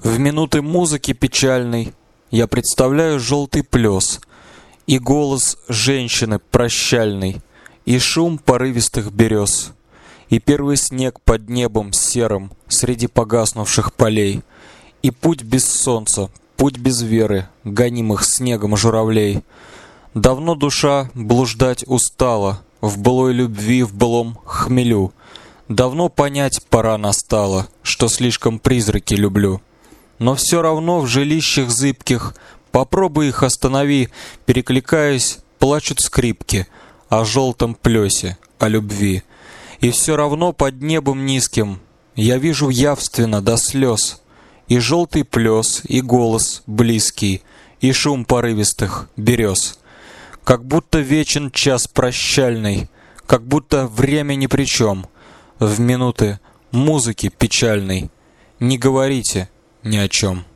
В минуты музыки печальной я представляю желтый плес, и голос женщины прощальный, и шум порывистых берез, и первый снег под небом серым среди погаснувших полей, и путь без солнца, путь без веры, гонимых снегом журавлей. Давно душа блуждать устала в былой любви, в былом хмелю. Давно понять пора настала, что слишком призраки люблю. Но все равно в жилищах зыбких, попробуй их останови, перекликаясь, плачут скрипки о желтом плесе, о любви. И все равно под небом низким я вижу явственно до слез и желтый плес, и голос близкий, и шум порывистых берез. Как будто вечен час прощальный, как будто время ни при чем. В минуты музыки печальной не говорите ни о чем.